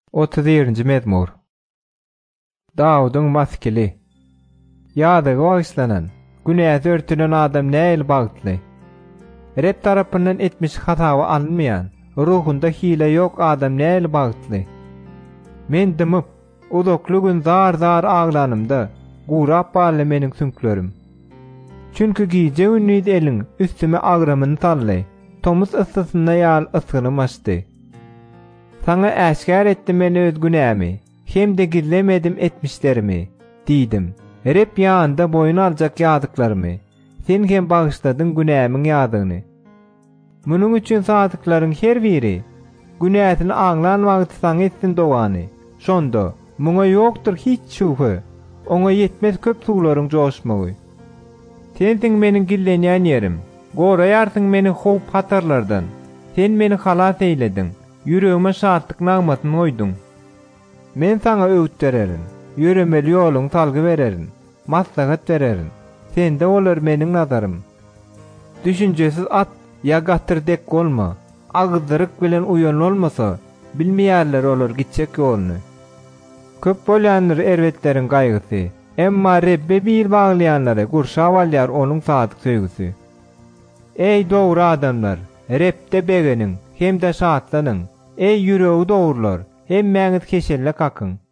31-nji mezmur. Dawudyň maskili. Ýadyga bagyşlanan, günäzi örtülen adam näil bagtly? Rep tarapyndan etmiş hatawy alınmaýan, ruhunda hile ýok adam näil bagtly? Men dymyp, uzakly gün zar aglanymda, gurap baly meniň sünklerim. Çünki giýje ünid eliň üstüme agramyny sally, tomuz ıssysyna ýal ısgynym açdy. Sana äşkär etdim men öz günämi, hem de gizlemedim etmişlerimi, diýdim. Rep ýanynda boyun aljak ýadyklarymy, sen hem bagyşladyň günämiň ýadygyny. Munuň üçin sadyklaryň her biri, günäsini aňlanmak etsäň etsin dogany. Şonda, muňa ýokdur hiç şüphe, oňa ýetmez köp suwlaryň joşmagy. Sensiň meniň gillenýän ýerim, goraýarsyň meni howp hatarlardan, sen meni halas eýledin. Yüreğime şatlyk nagmatyny oýduň. Men sana öwüt bererin, ýüremeli ýoluň talgy bererin, maslahat bererin. Sende olar meniň nazarym. Düşünjesiz at ýa gatyrdek bolma. Agdyryk bilen uýan olmasa, bilmeýärler olar gitjek ýoluny. Köp bolýanlar erwetleriň gaýgysy, emma Rebbe bir baglaýanlara gurşap alýar onuň sadyk söýgüsi. Ey dogry adamlar, Rebde begeniň hem de şatlanyň. Ey ýüregi dogurlar, hem mäňiz keşelle kakyň.